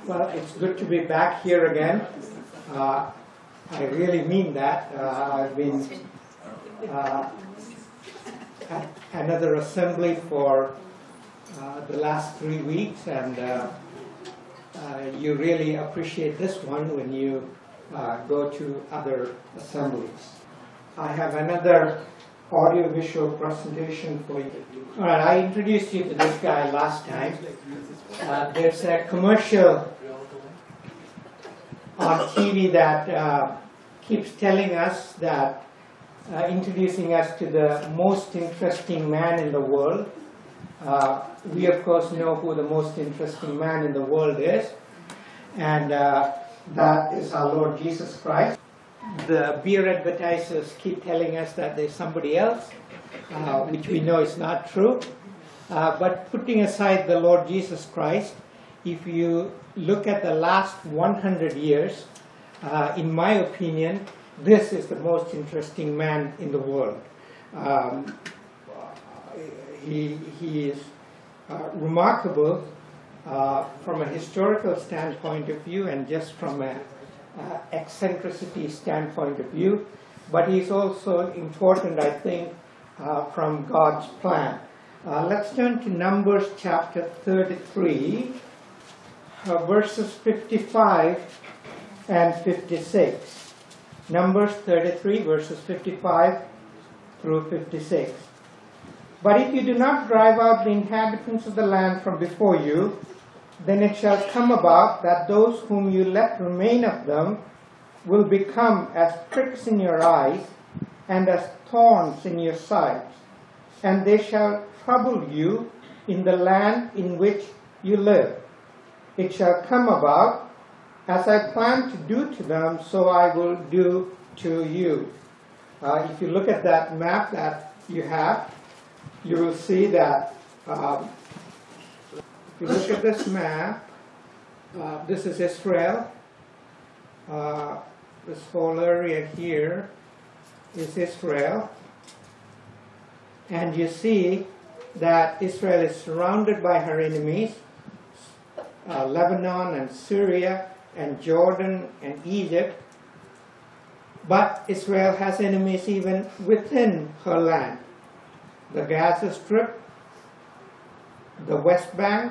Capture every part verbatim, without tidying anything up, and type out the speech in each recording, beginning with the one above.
Well, it's good to be back here again. Uh, I really mean that. Uh, I've been uh, at another assembly for uh, the last three weeks, and uh, uh, you really appreciate this one when you uh, go to other assemblies. I have another audio-visual presentation for you. All right, I introduced you to this guy last time. Uh, there's a commercial on T V that uh, keeps telling us that, uh, introducing us to the most interesting man in the world. Uh, we, of course, know who the most interesting man in the world is, and uh, that is our Lord Jesus Christ. The beer advertisers keep telling us that there's somebody else, uh, which we know is not true. Uh, but putting aside the Lord Jesus Christ, if you look at the last one hundred years, uh, in my opinion, this is the most interesting man in the world. Um, he, he is uh, remarkable uh, from a historical standpoint of view and just from a uh, eccentricity standpoint of view, but he's also important, I think, uh, from God's plan. Uh, let's turn to Numbers chapter thirty-three, uh, verses fifty-five and fifty-six. Numbers thirty-three, verses fifty-five through fifty-six. But if you do not drive out the inhabitants of the land from before you, then it shall come about that those whom you let remain of them will become as pricks in your eyes and as thorns in your sides, and they shall trouble you in the land in which you live. It shall come about, as I plan to do to them, so I will do to you. Uh, if you look at that map that you have, you will see that um, if you look at this map, uh, this is Israel. Uh, this whole area here is Israel. And you see that Israel is surrounded by her enemies, uh, Lebanon and Syria and Jordan and Egypt. But Israel has enemies even within her land. The Gaza Strip, the West Bank,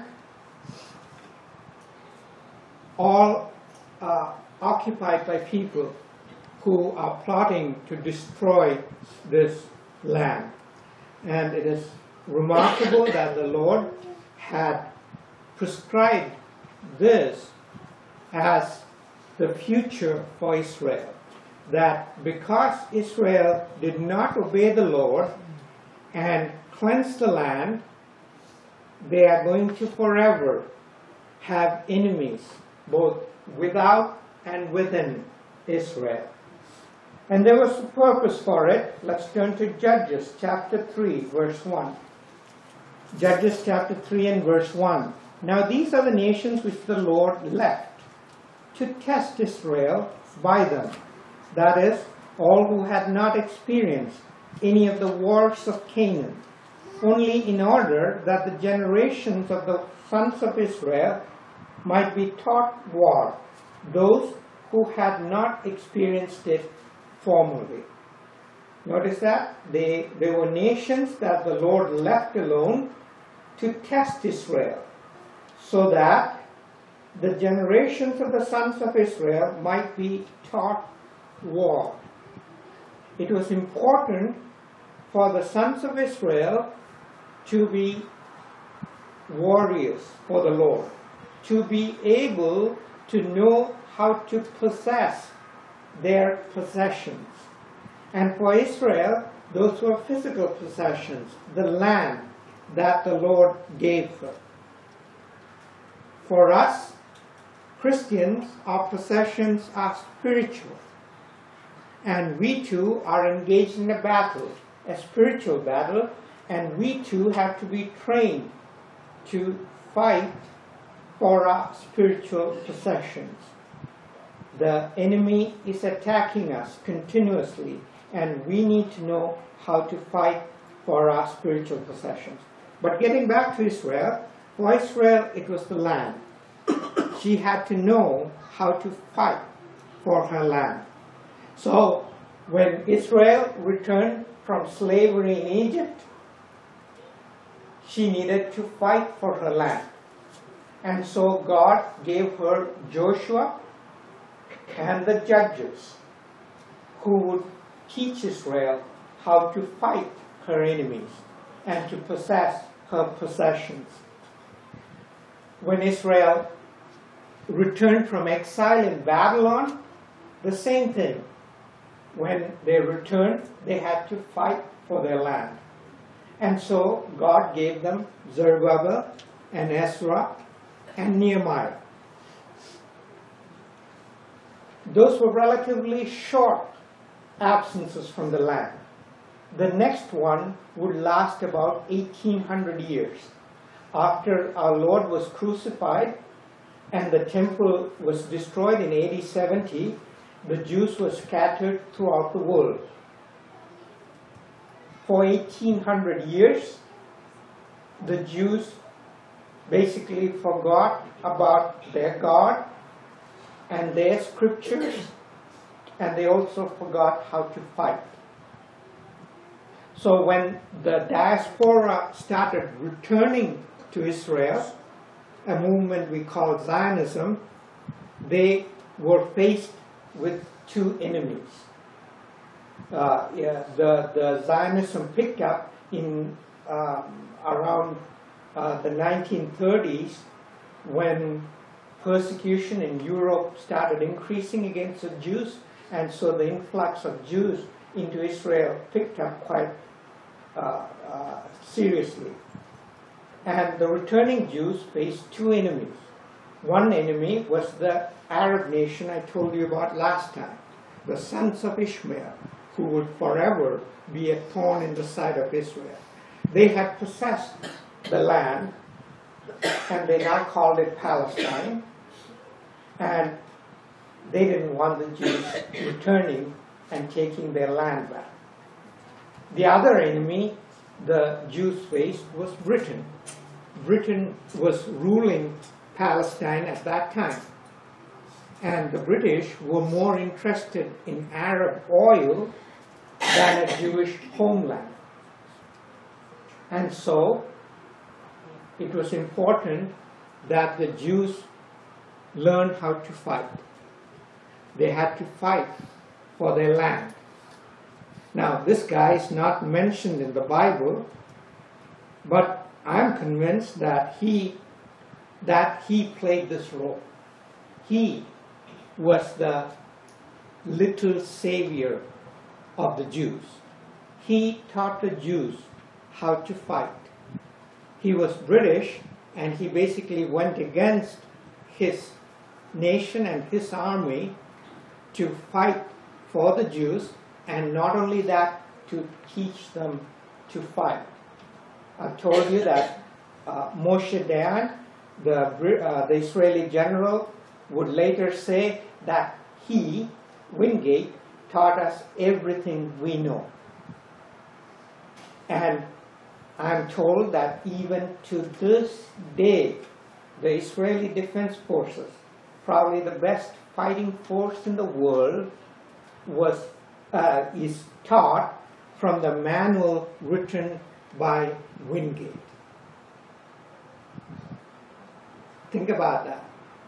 all uh, occupied by people who are plotting to destroy this land. And it is remarkable that the Lord had prescribed this as the future for Israel. That because Israel did not obey the Lord and cleanse the land, they are going to forever have enemies, both without and within Israel. And there was a purpose for it. Let's turn to Judges chapter three, verse one. Judges chapter three and verse one. Now these are the nations which the Lord left to test Israel by them. That is, all who had not experienced any of the wars of Canaan, only in order that the generations of the sons of Israel might be taught war, those who had not experienced it formerly. Notice that they, they were nations that the Lord left alone to test Israel, so that the generations of the sons of Israel might be taught war. It was important for the sons of Israel to be warriors for the Lord, to be able to know how to possess their possessions. And for Israel, those were physical possessions, the land that the Lord gave them. For us, Christians, our possessions are spiritual. And we too are engaged in a battle, a spiritual battle, and we too have to be trained to fight for our spiritual possessions. The enemy is attacking us continuously, and we need to know how to fight for our spiritual possessions. But getting back to Israel, for Israel it was the land. She she had to know how to fight for her land. So when Israel returned from slavery in Egypt, she needed to fight for her land. And so God gave her Joshua and the judges who would teach Israel how to fight her enemies and to possess her possessions. When Israel returned from exile in Babylon, the same thing. When they returned, they had to fight for their land. And so God gave them Zerubbabel and Ezra and Nehemiah. Those were relatively short absences from the land. The next one would last about eighteen hundred years. After our Lord was crucified and the temple was destroyed in A D seventy, the Jews were scattered throughout the world. For eighteen hundred years, the Jews basically forgot about their God and their scriptures, and they also forgot how to fight. So when the diaspora started returning to Israel, a movement we call Zionism, they were faced with two enemies. Uh, yeah, the, the Zionism picked up in uh, around uh, the nineteen thirties when persecution in Europe started increasing against the Jews, and so the influx of Jews into Israel picked up quite uh, uh, seriously. And the returning Jews faced two enemies. One enemy was the Arab nation I told you about last time, the sons of Ishmael, who would forever be a thorn in the side of Israel. They had possessed the land, and they now called it Palestine, and they didn't want the Jews returning and taking their land back. The other enemy the Jews faced was Britain. Britain was ruling Palestine at that time, and the British were more interested in Arab oil than a Jewish homeland. And so it was important that the Jews learn how to fight. They had to fight for their land. Now, this guy is not mentioned in the Bible, but I'm convinced that he that he played this role. He was the little savior of the Jews. He taught the Jews how to fight. He was British, and he basically went against his nation and his army to fight for the Jews, and not only that, to teach them to fight. I told you that uh, Moshe Dayan, the, uh, the Israeli general, would later say that he, Wingate, taught us everything we know. And I'm told that even to this day, the Israeli Defense Forces, probably the best fighting force in the world, was uh, is taught from the manual written by Wingate. Think about that.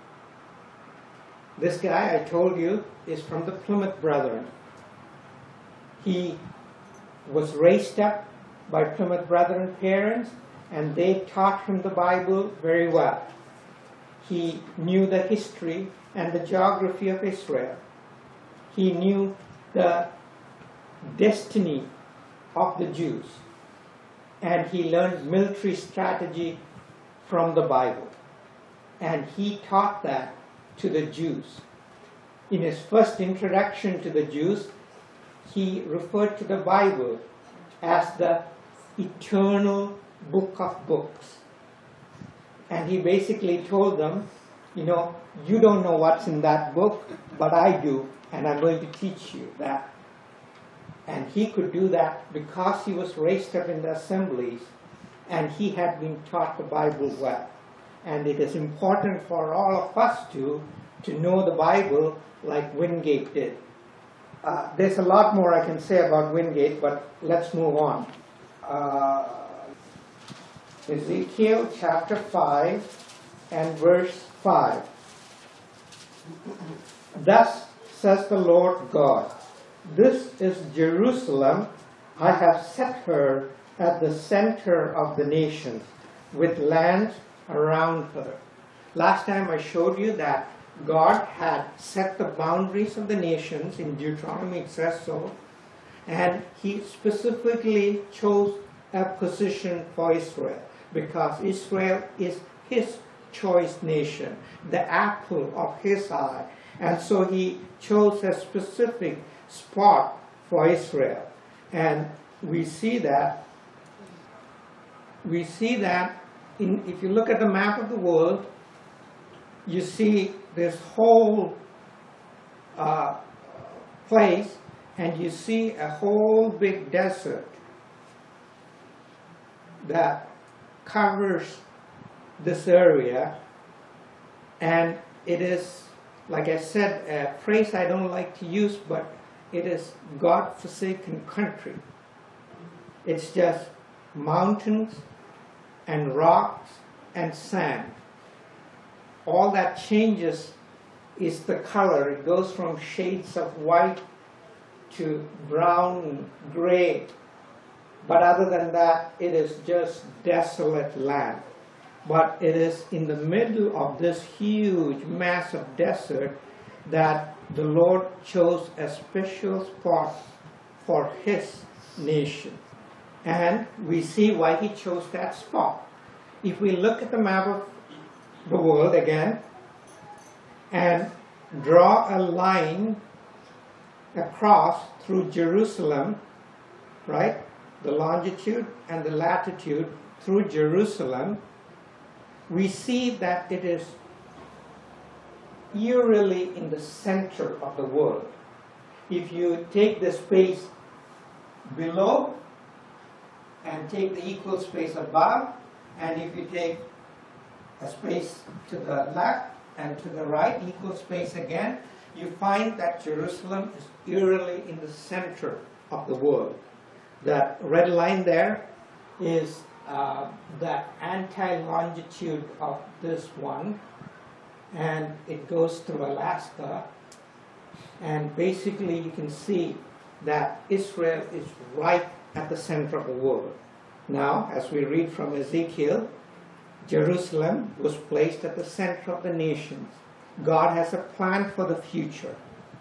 This guy I told you is from the Plymouth Brethren. He was raised up by Plymouth Brethren parents, and they taught him the Bible very well. He knew the history and the geography of Israel. He knew the destiny of the Jews. And he learned military strategy from the Bible. And he taught that to the Jews. In his first introduction to the Jews, he referred to the Bible as the eternal book of books. And he basically told them, you know, you don't know what's in that book, but I do, and I'm going to teach you that. And he could do that because he was raised up in the assemblies, and he had been taught the Bible well. and it is important for all of us to, to know the Bible like Wingate did. Uh, there's a lot more I can say about Wingate, but let's move on. Uh, Ezekiel chapter five and verse five. Thus says the Lord God, this is Jerusalem, I have set her at the center of the nations, with lands around her. Last time I showed you that God had set the boundaries of the nations, in Deuteronomy it says so, and he specifically chose a position for Israel, because Israel is his choice nation, the apple of his eye. And so he chose a specific spot for Israel. And we see that, we see that in, if you look at the map of the world, you see this whole uh, place, and you see a whole big desert that covers this area, and it is, like I said, a phrase I don't like to use, but it is God-forsaken country. It's just mountains and rocks and sand. All that changes is the color. It goes from shades of white to brown, gray. But other than that, it is just desolate land. But it is in the middle of this huge, massive desert that the Lord chose a special spot for his nation. And we see why he chose that spot. If we look at the map of the world again and draw a line across through Jerusalem, right? The longitude and the latitude through Jerusalem, we see that it is eerily in the center of the world. If you take the space below and take the equal space above, and if you take a space to the left and to the right, equal space again, you find that Jerusalem is eerily in the center of the world. That red line there is uh, the anti-longitude of this one, and it goes through Alaska, and basically you can see that Israel is right at the center of the world. Now, as we read from Ezekiel, Jerusalem was placed at the center of the nations. God has a plan for the future.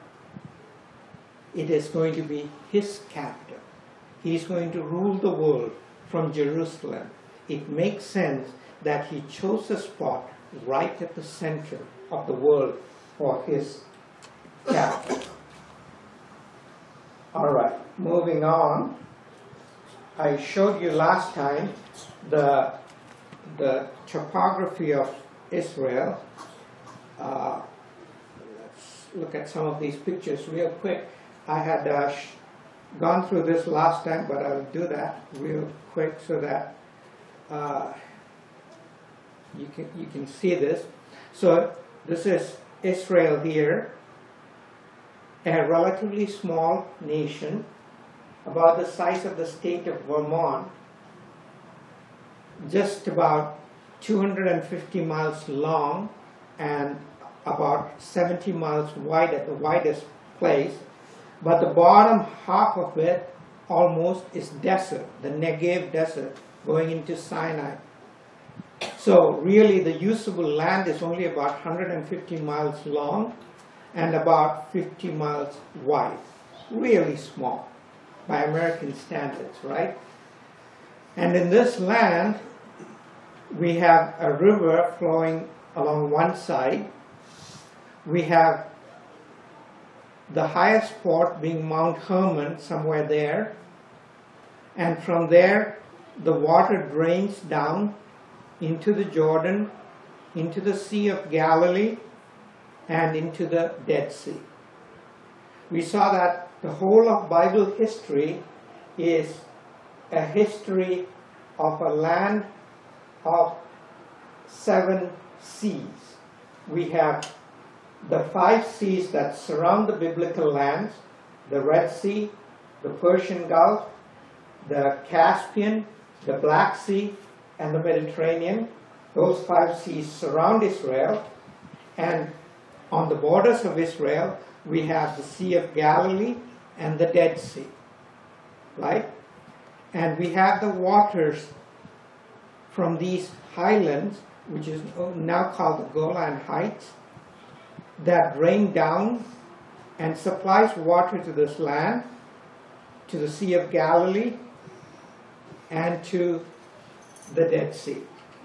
It is going to be his capital. He is going to rule the world from Jerusalem. It makes sense that he chose a spot right at the center of the world for his capital. All right, moving on. I showed you last time the, the topography of Israel. Uh, let's look at some of these pictures real quick. I had uh, sh gone through this last time, but I'll do that real quick so that uh, you can you can see this. So this is Israel here, a relatively small nation, about the size of the state of Vermont, just about two hundred fifty miles long and about seventy miles wide at the widest place. But the bottom half of it almost is desert, the Negev desert, going into Sinai. So really the usable land is only about one hundred fifty miles long and about fifty miles wide. Really small by American standards, right? And in this land, we have a river flowing along one side. We have the highest spot being Mount Hermon, somewhere there. And from there, the water drains down into the Jordan, into the Sea of Galilee, and into the Dead Sea. We saw that the whole of Bible history is a history of a land of seven seas. We have the five seas that surround the biblical lands: the Red Sea, the Persian Gulf, the Caspian, the Black Sea, and the Mediterranean. Those five seas surround Israel, and on the borders of Israel we have the Sea of Galilee and the Dead Sea, right? And we have the waters from these highlands, which is now called the Golan Heights, that rain down and supplies water to this land, to the Sea of Galilee, and to the Dead Sea.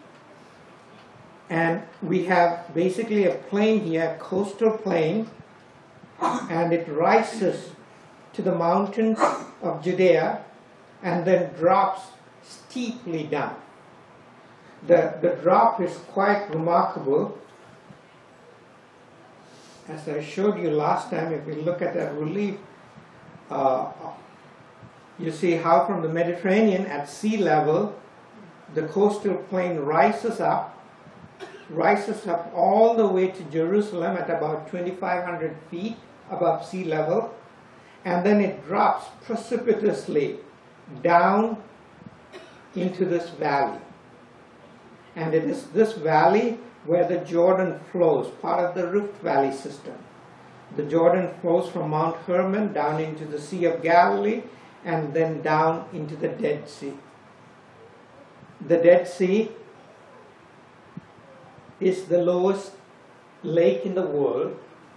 And we have basically a plain here, a coastal plain, and it rises to the mountains of Judea and then drops steeply down. The, the drop is quite remarkable. As I showed you last time, if we look at that relief, uh, you see how from the Mediterranean at sea level, the coastal plain rises up, rises up all the way to Jerusalem at about twenty-five hundred feet above sea level, and then it drops precipitously down into this valley. And it is this valley where the Jordan flows, part of the Rift Valley system. The Jordan flows from Mount Hermon down into the Sea of Galilee and then down into the Dead Sea. The Dead Sea is the lowest lake in the world.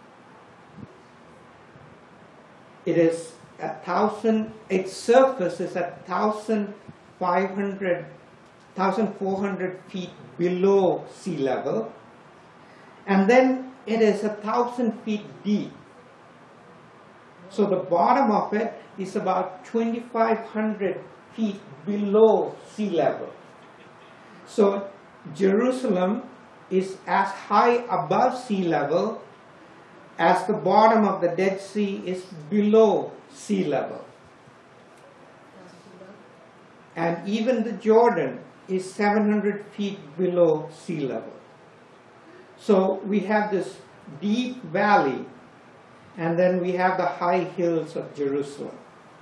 It is a thousand, its surface is a thousand five hundred, thousand four hundred feet below sea level, and then it is a thousand feet deep. So the bottom of it is about twenty-five hundred feet below sea level. So Jerusalem is as high above sea level as the bottom of the Dead Sea is below sea level. And even the Jordan is seven hundred feet below sea level. So we have this deep valley, and then we have the high hills of Jerusalem.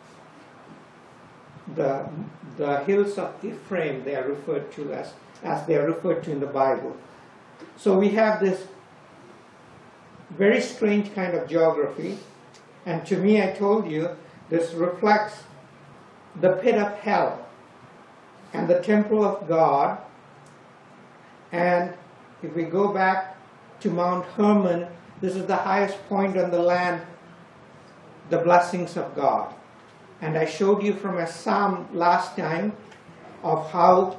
The, the hills of Ephraim, they are referred to as, as they are referred to in the Bible. So we have this very strange kind of geography, and to me, I told you, this reflects the pit of hell and the temple of God. And if we go back to Mount Hermon, this is the highest point on the land, the blessings of God. And I showed you from a psalm last time of how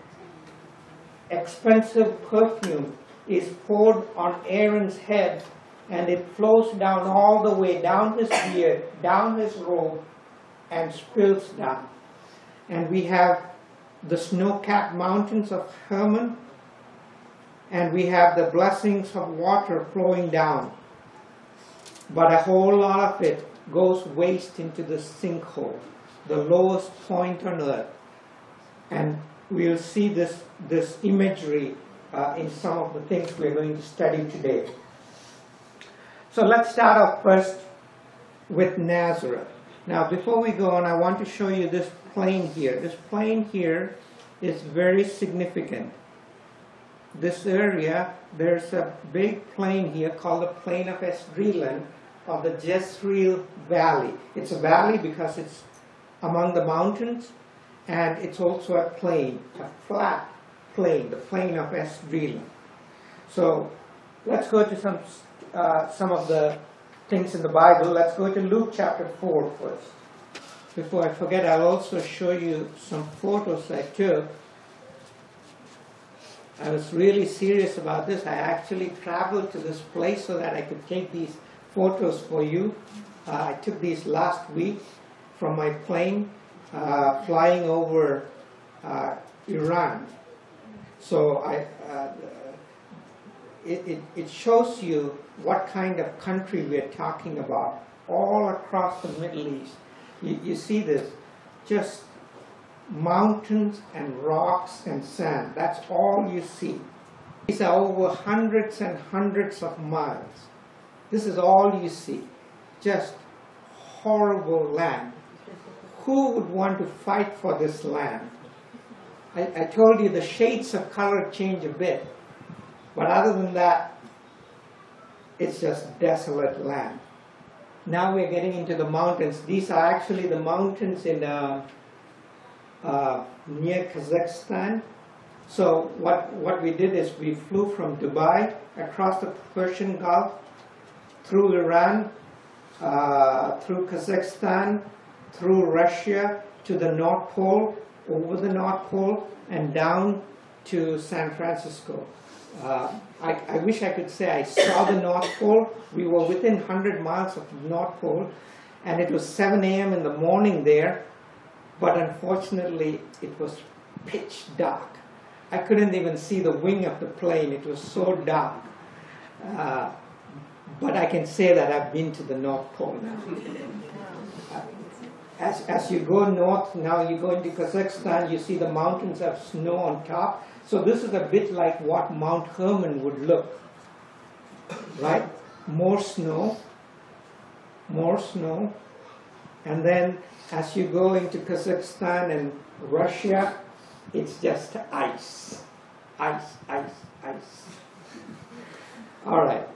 expensive perfume is poured on Aaron's head, and it flows down all the way down his beard, down his robe, and spills down. And we have the snow-capped mountains of Hermon, and we have the blessings of water flowing down. But a whole lot of it goes waste into the sinkhole, the lowest point on earth. And we'll see this, this imagery uh, in some of the things we're going to study today. So let's start off first with Nazareth. Now before we go on, I want to show you this plain here. This plain here is very significant. This area, there's a big plain here called the Plain of Esdraelon of the Jezreel Valley. It's a valley because it's among the mountains, and it's also a plain, a flat plain, the Plain of Esdraelon. So let's go to some uh, some of the things in the Bible. Let's go to Luke chapter four first. Before I forget, I'll also show you some photos I took. I was really serious about this. I actually traveled to this place so that I could take these photos for you. Uh, I took these last week from my plane uh, flying over uh, Iran. So I, uh, it, it, it shows you what kind of country we're talking about all across the Middle East. You, you see this, just mountains and rocks and sand. That's all you see. These are over hundreds and hundreds of miles. This is all you see. Just horrible land. Who would want to fight for this land? I, I told you the shades of color change a bit. But other than that, it's just desolate land. Now we're getting into the mountains. These are actually the mountains in uh, uh, near Kazakhstan. So what, what we did is we flew from Dubai across the Persian Gulf, through Iran, uh, through Kazakhstan, through Russia to the North Pole, over the North Pole, and down to San Francisco. Uh, I, I wish I could say I saw the North Pole. We were within one hundred miles of the North Pole, and it was seven A M in the morning there, but unfortunately it was pitch dark. I couldn't even see the wing of the plane. It was so dark. Uh, but I can say that I've been to the North Pole now. Uh, as, as you go north, now you go into Kazakhstan, you see the mountains have snow on top. So this is a bit like what Mount Hermon would look, right? More snow, more snow. And then as you go into Kazakhstan and Russia, it's just ice, ice, ice, ice. All right.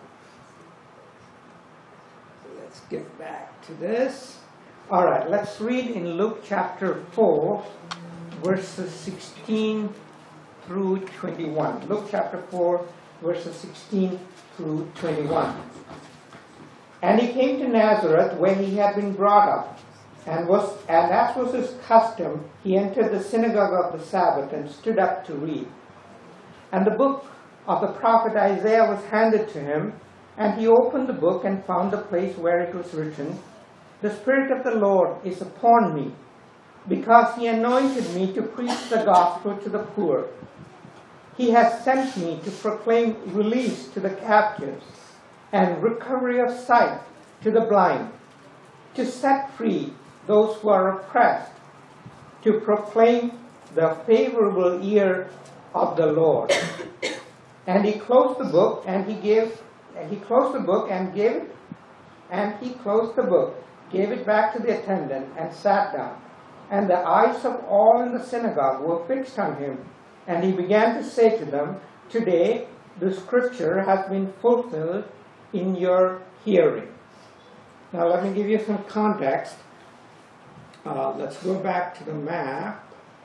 Let's get back to this. All right, let's read in Luke chapter four, verses sixteen through twenty-one. Luke chapter four, verses sixteen through twenty-one. And he came to Nazareth, where he had been brought up. And, was, and as was his custom, he entered the synagogue of the Sabbath and stood up to read. And the book of the prophet Isaiah was handed to him, and he opened the book and found the place where it was written, "The Spirit of the Lord is upon me, because he anointed me to preach the gospel to the poor. He has sent me to proclaim release to the captives and recovery of sight to the blind, to set free those who are oppressed, to proclaim the favorable year of the Lord." And he closed the book, and he gave, he closed the book and gave it, and he closed the book, gave it back to the attendant, and sat down. And the eyes of all in the synagogue were fixed on him, and he began to say to them, "Today the scripture has been fulfilled in your hearing." Now let me give you some context. Uh, let's go back to the map.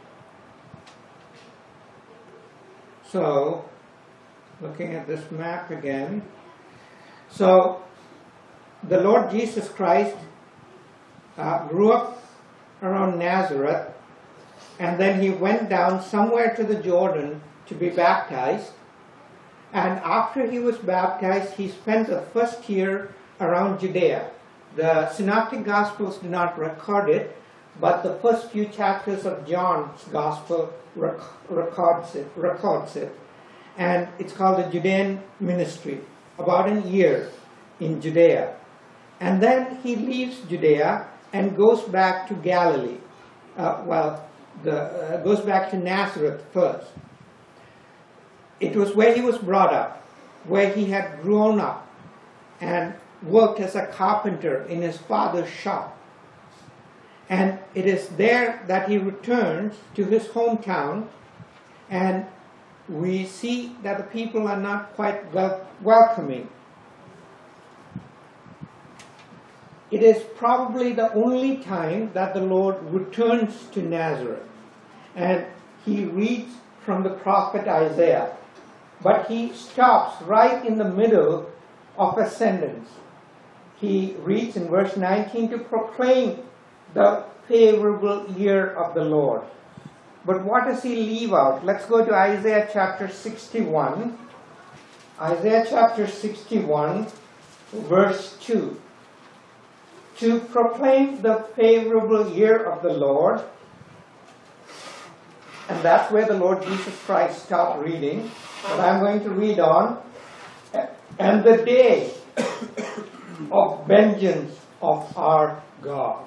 So, looking at this map again. So, the Lord Jesus Christ uh, grew up around Nazareth, and then he went down somewhere to the Jordan to be baptized. And after he was baptized, he spent the first year around Judea. The Synoptic Gospels do not record it, but the first few chapters of John's Gospel rec records it, records it. And it's called the Judean ministry, about a year in Judea. And then he leaves Judea and goes back to Galilee. Uh, well, the, uh, goes back to Nazareth first. It was where he was brought up, where he had grown up and worked as a carpenter in his father's shop. And it is there that he returns to his hometown, and we see that the people are not quite wel welcoming. It is probably the only time that the Lord returns to Nazareth, and he reads from the prophet Isaiah. But he stops right in the middle of a sentence. He reads in verse nineteen to proclaim the favorable year of the Lord. But what does he leave out? Let's go to Isaiah chapter sixty-one. Isaiah chapter sixty-one, verse two. To proclaim the favorable year of the Lord. And that's where the Lord Jesus Christ stopped reading. But I'm going to read on. And the day of vengeance of our God.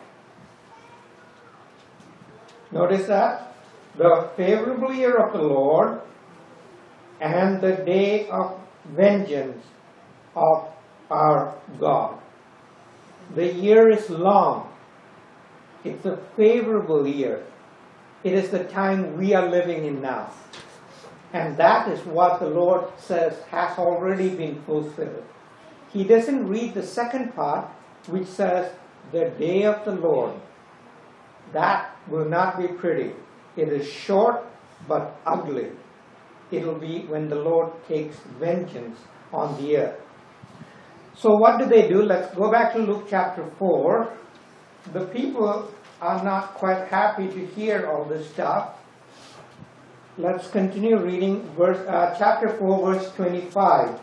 Notice that? The favorable year of the Lord, and the day of vengeance of our God. The year is long. It's a favorable year. It is the time we are living in now. And that is what the Lord says has already been fulfilled. He doesn't read the second part, which says, the day of the Lord. That will not be pretty. It is short but ugly. It will be when the Lord takes vengeance on the earth. So what do they do? Let's go back to Luke chapter four. The people are not quite happy to hear all this stuff. Let's continue reading verse, uh, chapter four, verse twenty-five.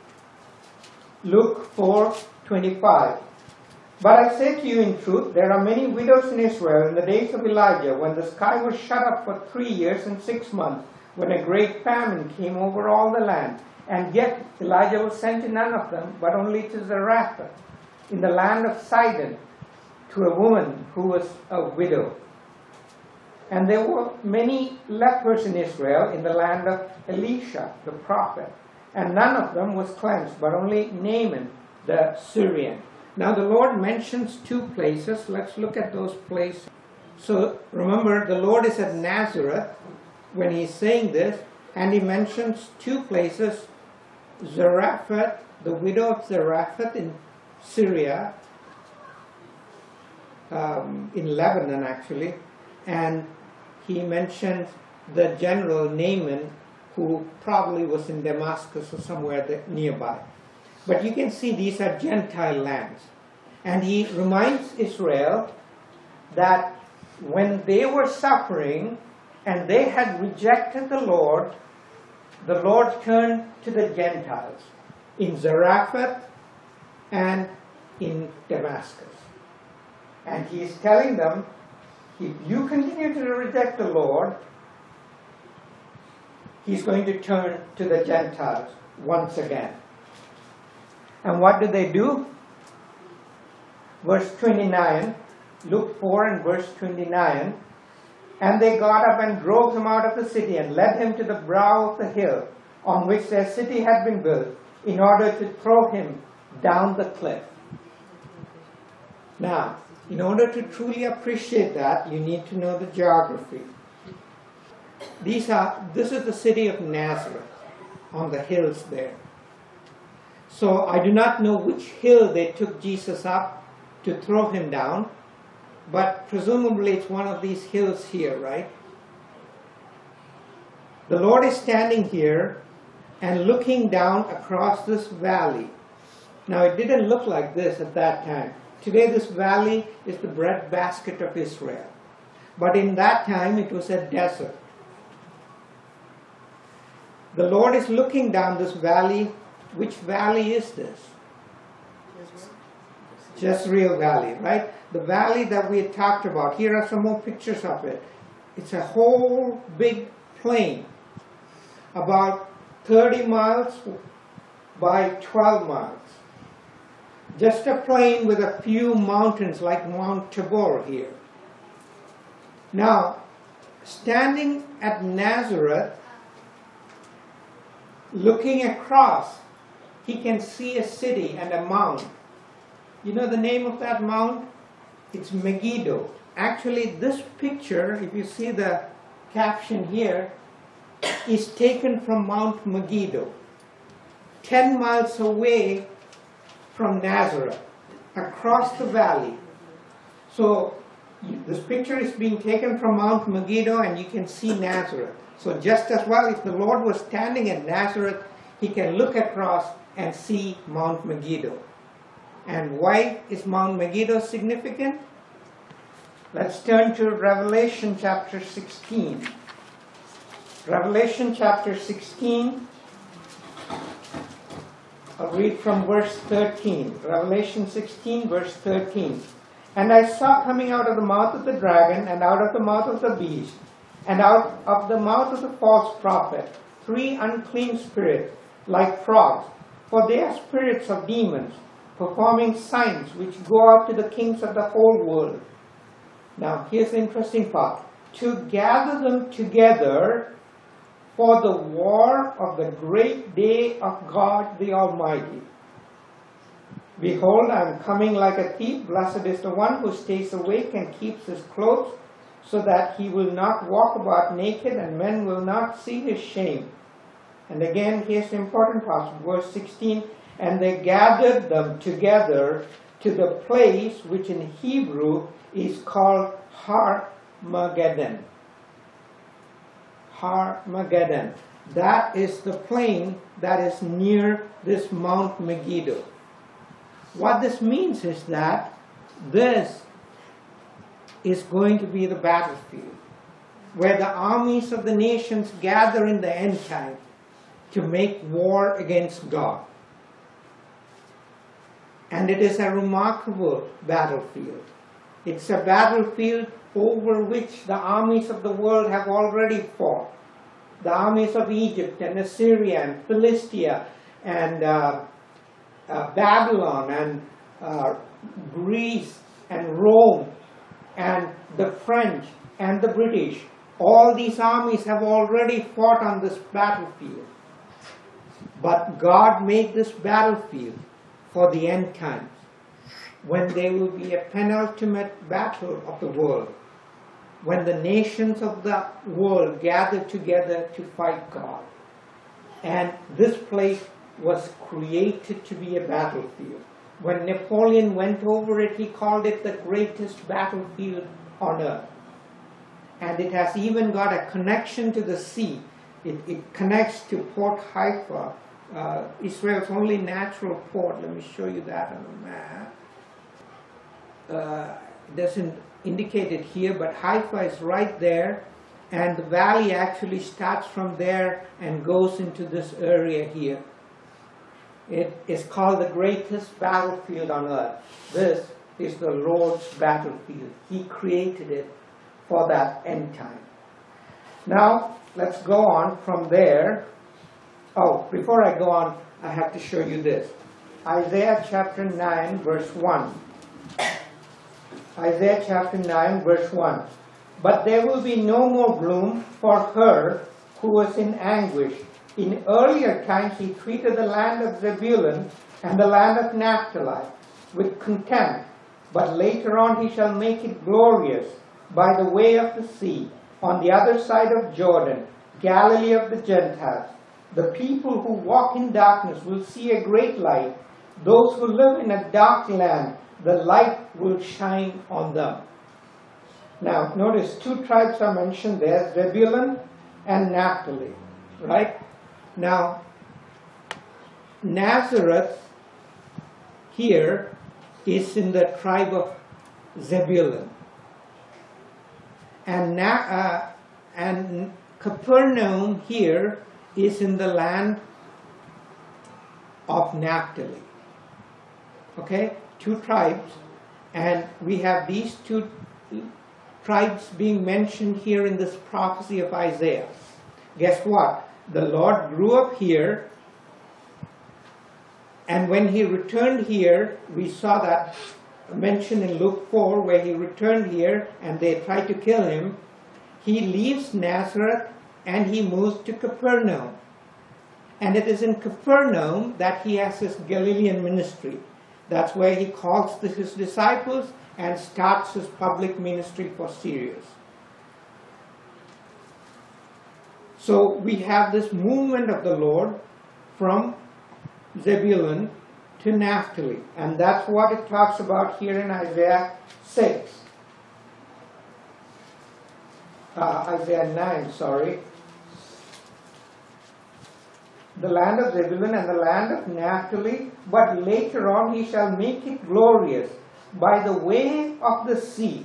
Luke four, twenty-five. But I say to you in truth, there are many widows in Israel in the days of Elijah, when the sky was shut up for three years and six months, when a great famine came over all the land. And yet Elijah was sent to none of them, but only to Zarephath, in the land of Sidon, to a woman who was a widow. And there were many lepers in Israel in the land of Elisha, the prophet, and none of them was cleansed, but only Naaman, the Syrian. Now the Lord mentions two places. Let's look at those places. So remember, the Lord is at Nazareth when he's saying this, and he mentions two places, Zarephath, the widow of Zarephath in Syria, um, in Lebanon actually, and he mentions the general Naaman, who probably was in Damascus or somewhere there nearby. But you can see these are Gentile lands. And he reminds Israel that when they were suffering and they had rejected the Lord, the Lord turned to the Gentiles in Zarephath and in Damascus. And he is telling them, if you continue to reject the Lord, he's going to turn to the Gentiles once again. And what did they do? Verse twenty-nine, Luke four and verse twenty-nine. And they got up and drove him out of the city and led him to the brow of the hill on which their city had been built, in order to throw him down the cliff. Now, in order to truly appreciate that, you need to know the geography. These are, this is the city of Nazareth on the hills there. So I do not know which hill they took Jesus up to throw him down, but presumably it's one of these hills here, right? The Lord is standing here and looking down across this valley. Now it didn't look like this at that time. Today this valley is the breadbasket of Israel. But in that time it was a desert. The Lord is looking down this valley. Which valley is this? Jezreel Valley, right? The valley that we had talked about. Here are some more pictures of it. It's a whole big plain, about thirty miles by twelve miles. Just a plain with a few mountains like Mount Tabor here. Now, standing at Nazareth, looking across, he can see a city and a mount. You know the name of that mount? It's Megiddo. Actually, this picture, if you see the caption here, is taken from Mount Megiddo, ten miles away from Nazareth, across the valley. So this picture is being taken from Mount Megiddo, and you can see Nazareth. So just as well, if the Lord was standing at Nazareth, he can look across and see Mount Megiddo. And why is Mount Megiddo significant? Let's turn to Revelation chapter sixteen. Revelation chapter sixteen, I'll read from verse thirteen. Revelation sixteen, verse thirteen. And I saw coming out of the mouth of the dragon, and out of the mouth of the beast, and out of the mouth of the false prophet, three unclean spirits, like frogs, for they are spirits of demons, performing signs which go out to the kings of the whole world. Now, here's the interesting part. To gather them together for the war of the great day of God the Almighty. Behold, I am coming like a thief. Blessed is the one who stays awake and keeps his clothes, so that he will not walk about naked, and men will not see his shame. And again, here's the important passage, verse sixteen. And they gathered them together to the place which in Hebrew is called Har-Magedon. Har-Magedon. That is the plain that is near this Mount Megiddo. What this means is that this is going to be the battlefield where the armies of the nations gather in the end time to make war against God. And it is a remarkable battlefield. It's a battlefield over which the armies of the world have already fought. The armies of Egypt and Assyria and Philistia and uh, uh, Babylon and uh, Greece and Rome and the French and the British. All these armies have already fought on this battlefield. But God made this battlefield for the end times, when there will be a penultimate battle of the world, when the nations of the world gather together to fight God. And this place was created to be a battlefield. When Napoleon went over it, he called it the greatest battlefield on earth. And it has even got a connection to the sea. It, it connects to Port Haifa, uh, Israel's only natural port. Let me show you that on the map. Uh, it doesn't indicate it here, but Haifa is right there, and the valley actually starts from there and goes into this area here. It is called the greatest battlefield on earth. This is the Lord's battlefield. He created it for that end time. Now, let's go on from there. Oh, before I go on, I have to show you this. Isaiah chapter nine, verse one. Isaiah chapter nine, verse one. But there will be no more gloom for her who was in anguish. In earlier times he treated the land of Zebulun and the land of Naphtali with contempt, but later on he shall make it glorious by the way of the sea, on the other side of Jordan, Galilee of the Gentiles. The people who walk in darkness will see a great light. Those who live in a dark land, the light will shine on them. Now, notice two tribes are mentioned there, Zebulun and Naphtali, right? Now, Nazareth here is in the tribe of Zebulun. And, Na, uh, and Capernaum here is in the land of Naphtali. Okay? Two tribes. And we have these two tribes being mentioned here in this prophecy of Isaiah. Guess what? The Lord grew up here, and when he returned here, we saw that mentioned in Luke four, where he returned here and they tried to kill him. He leaves Nazareth and he moves to Capernaum. And it is in Capernaum that he has his Galilean ministry. That's where he calls his disciples and starts his public ministry for serious. So we have this movement of the Lord from Zebulun to Naphtali. And that's what it talks about here in Isaiah six. Uh, Isaiah nine, sorry. The land of Zebulun and the land of Naphtali, but later on he shall make it glorious by the way of the sea.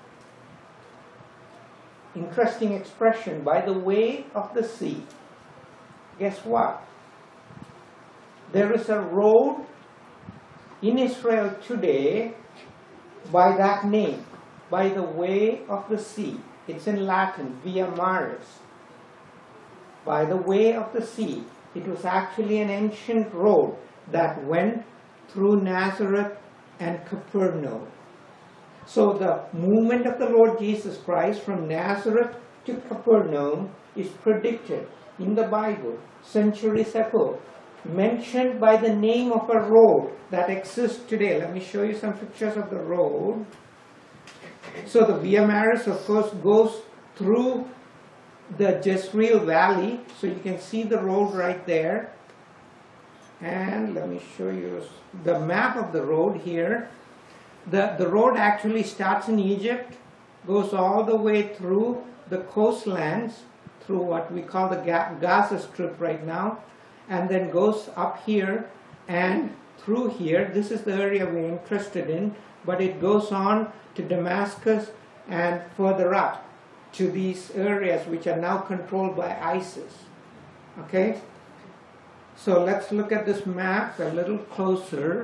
Interesting expression, by the way of the sea. Guess what? There is a road in Israel today by that name, by the way of the sea. It's in Latin, Via Maris. By the way of the sea. It was actually an ancient road that went through Nazareth and Capernaum. So the movement of the Lord Jesus Christ from Nazareth to Capernaum is predicted in the Bible centuries ago, mentioned by the name of a road that exists today. Let me show you some pictures of the road. So the Via Maris, of course, goes through the Jezreel Valley. So you can see the road right there. And let me show you the map of the road here. The, the road actually starts in Egypt, goes all the way through the coastlands, through what we call the Gaza Strip right now, and then goes up here and through here. This is the area we're interested in, but it goes on to Damascus and further up to these areas which are now controlled by ISIS. Okay? So let's look at this map a little closer.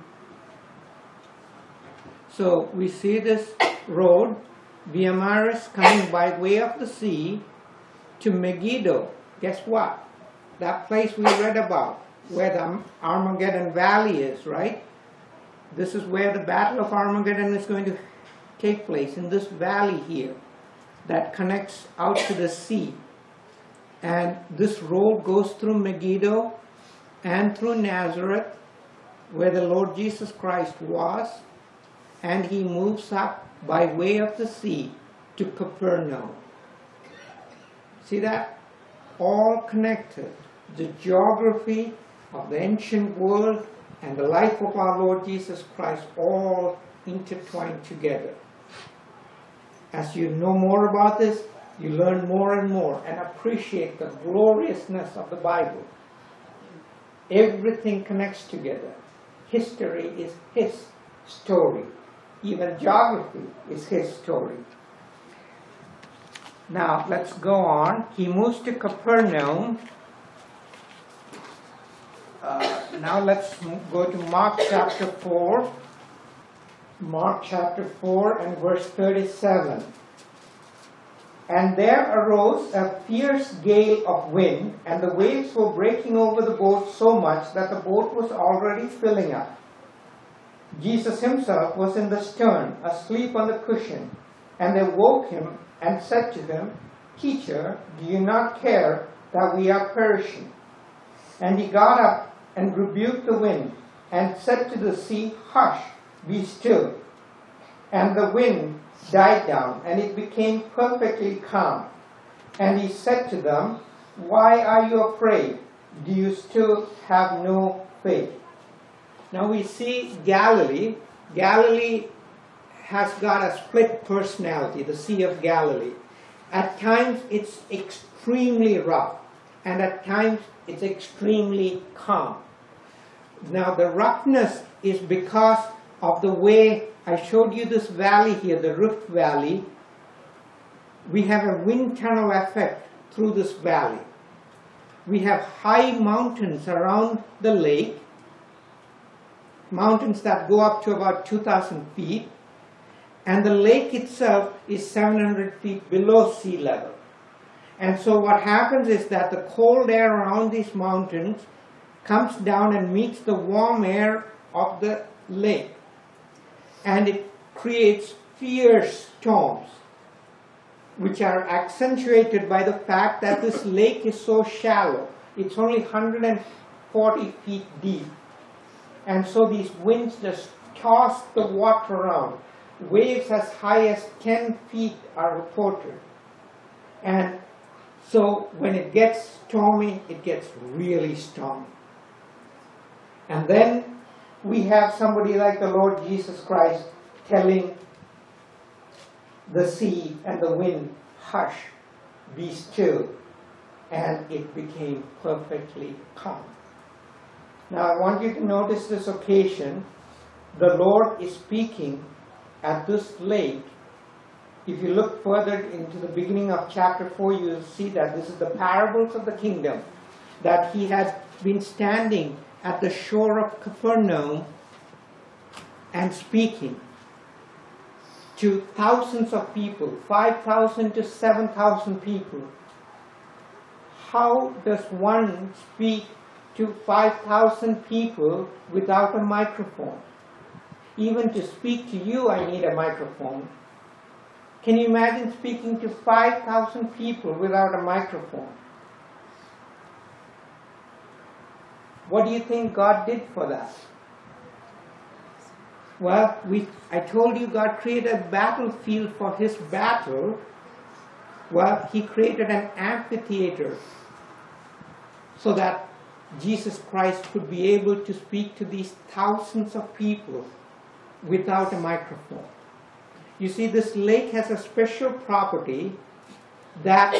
So we see this road, Via Maris, coming by way of the sea to Megiddo. Guess what? That place we read about, where the Armageddon Valley is, right? This is where the Battle of Armageddon is going to take place, in this valley here that connects out to the sea. And this road goes through Megiddo and through Nazareth, where the Lord Jesus Christ was, and he moves up by way of the sea to Capernaum. See that? All connected. The geography of the ancient world and the life of our Lord Jesus Christ all intertwined together. As you know more about this, you learn more and more and appreciate the gloriousness of the Bible. Everything connects together. History is his story. Even geography is his story. Now, let's go on. He moves to Capernaum. Uh, now let's go to Mark chapter four. Mark chapter four and verse thirty-seven. And there arose a fierce gale of wind, and the waves were breaking over the boat so much that the boat was already filling up. Jesus himself was in the stern, asleep on the cushion, and they woke him and said to him, Teacher, do you not care that we are perishing? And he got up and rebuked the wind, and said to the sea, Hush, be still. And the wind died down, and it became perfectly calm. And he said to them, Why are you afraid? Do you still have no faith? Now we see Galilee. Galilee has got a split personality, the Sea of Galilee. At times it's extremely rough, and at times it's extremely calm. Now the roughness is because of the way I showed you this valley here, the Rift Valley. We have a wind tunnel effect through this valley. We have high mountains around the lake, mountains that go up to about two thousand feet, and the lake itself is seven hundred feet below sea level. And so what happens is that the cold air around these mountains comes down and meets the warm air of the lake, and it creates fierce storms, which are accentuated by the fact that this lake is so shallow. It's only one hundred forty feet deep. And so these winds just toss the water around. Waves as high as ten feet are reported. And so when it gets stormy, it gets really stormy. And then we have somebody like the Lord Jesus Christ telling the sea and the wind, Hush, be still. And it became perfectly calm. Now I want you to notice this occasion. The Lord is speaking at this lake. If you look further into the beginning of chapter four, you will see that this is the parables of the kingdom, that he had been standing at the shore of Capernaum and speaking to thousands of people, five thousand to seven thousand people. How does one speak to five thousand people without a microphone? Even to speak to you, I need a microphone. Can you imagine speaking to five thousand people without a microphone? What do you think God did for that? Well, we, I told you God created a battlefield for his battle. Well, he created an amphitheater so that Jesus Christ could be able to speak to these thousands of people without a microphone. You see, this lake has a special property that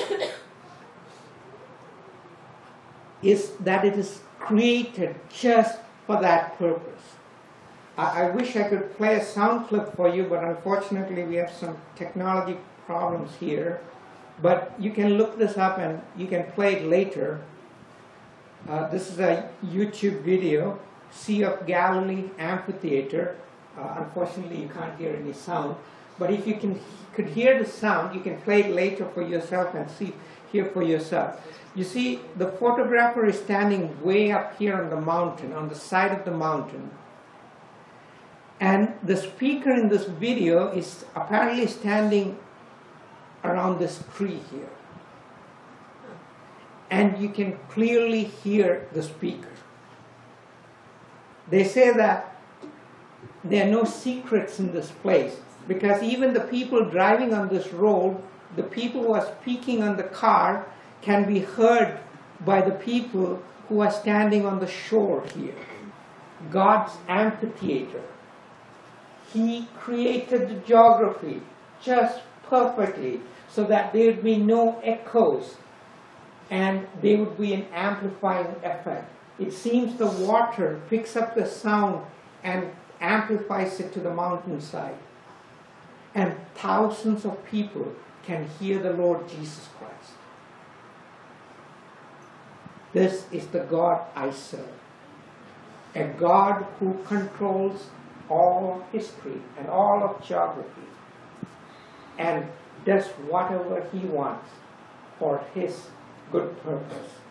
is that it is created just for that purpose. I, I wish I could play a sound clip for you, but unfortunately we have some technology problems here. But you can look this up and you can play it later. Uh, this is a YouTube video, Sea of Galilee Amphitheater. Uh, unfortunately, you can't hear any sound. But if you can, could hear the sound, you can play it later for yourself and see, hear for yourself. You see, the photographer is standing way up here on the mountain, on the side of the mountain. And the speaker in this video is apparently standing around this tree here. And you can clearly hear the speaker. They say that there are no secrets in this place, because even the people driving on this road, the people who are speaking on the car, can be heard by the people who are standing on the shore here. God's amphitheater. He created the geography just perfectly so that there would be no echoes and there would be an amplifying effect. It seems the water picks up the sound and amplifies it to the mountainside. And thousands of people can hear the Lord Jesus Christ. This is the God I serve. A God who controls all of history and all of geography and does whatever he wants for his good purpose.